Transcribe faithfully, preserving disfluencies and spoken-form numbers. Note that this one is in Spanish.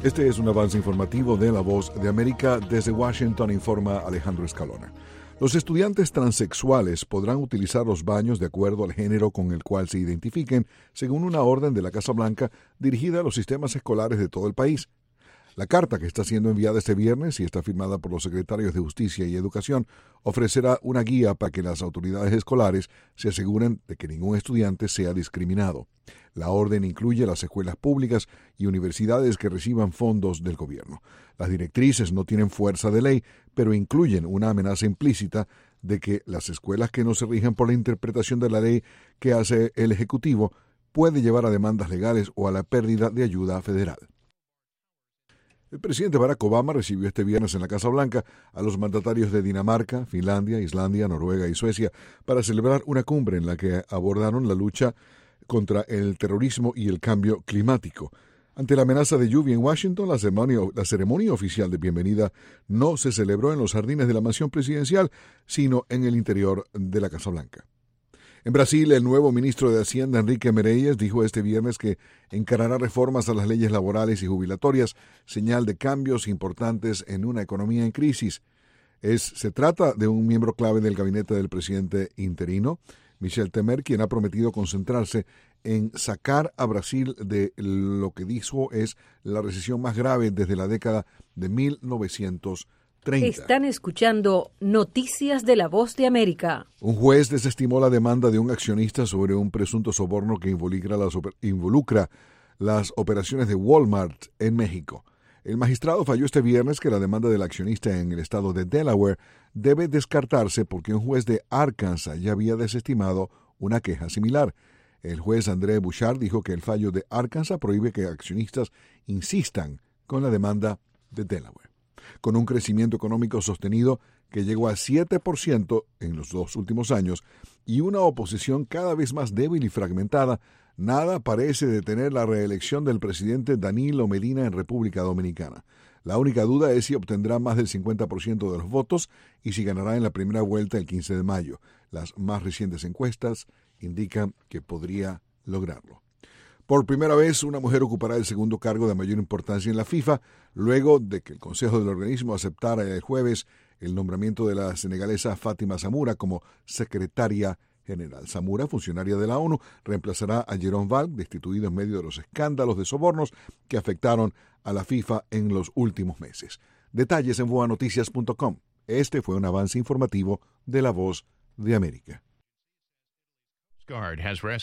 Este es un avance informativo de La Voz de América. Desde Washington informa Alejandro Escalona. Los estudiantes transexuales podrán utilizar los baños de acuerdo al género con el cual se identifiquen, según una orden de la Casa Blanca dirigida a los sistemas escolares de todo el país. La carta, que está siendo enviada este viernes y está firmada por los secretarios de Justicia y Educación, ofrecerá una guía para que las autoridades escolares se aseguren de que ningún estudiante sea discriminado. La orden incluye las escuelas públicas y universidades que reciban fondos del gobierno. Las directrices no tienen fuerza de ley, pero incluyen una amenaza implícita de que las escuelas que no se rijan por la interpretación de la ley que hace el Ejecutivo puede llevar a demandas legales o a la pérdida de ayuda federal. El presidente Barack Obama recibió este viernes en la Casa Blanca a los mandatarios de Dinamarca, Finlandia, Islandia, Noruega y Suecia para celebrar una cumbre en la que abordaron la lucha contra el terrorismo y el cambio climático. Ante la amenaza de lluvia en Washington, la ceremonia, la ceremonia oficial de bienvenida no se celebró en los jardines de la mansión presidencial, sino en el interior de la Casa Blanca. En Brasil, el nuevo ministro de Hacienda, Enrique Meirelles, dijo este viernes que encarará reformas a las leyes laborales y jubilatorias, señal de cambios importantes en una economía en crisis. Es, se trata de un miembro clave del gabinete del presidente interino, Michel Temer, quien ha prometido concentrarse en sacar a Brasil de lo que dijo es la recesión más grave desde la década de mil novecientos treinta. Están escuchando Noticias de La Voz de América. Un juez desestimó la demanda de un accionista sobre un presunto soborno que involucra las, involucra las operaciones de Walmart en México. El magistrado falló este viernes que la demanda del accionista en el estado de Delaware debe descartarse porque un juez de Arkansas ya había desestimado una queja similar. El juez André Bouchard dijo que el fallo de Arkansas prohíbe que accionistas insistan con la demanda de Delaware. Con un crecimiento económico sostenido que llegó a siete por ciento en los dos últimos años y una oposición cada vez más débil y fragmentada, nada parece detener la reelección del presidente Danilo Medina en República Dominicana. La única duda es si obtendrá más del cincuenta por ciento de los votos y si ganará en la primera vuelta el quince de mayo. Las más recientes encuestas indican que podría lograrlo. Por primera vez, una mujer ocupará el segundo cargo de mayor importancia en la FIFA, luego de que el Consejo del organismo aceptara el jueves el nombramiento de la senegalesa Fátima Zamura como secretaria general. Zamura, funcionaria de la ONU, reemplazará a Jérôme Valls, destituido en medio de los escándalos de sobornos que afectaron a la FIFA en los últimos meses. Detalles en voa noticias punto com. Este fue un avance informativo de La Voz de América.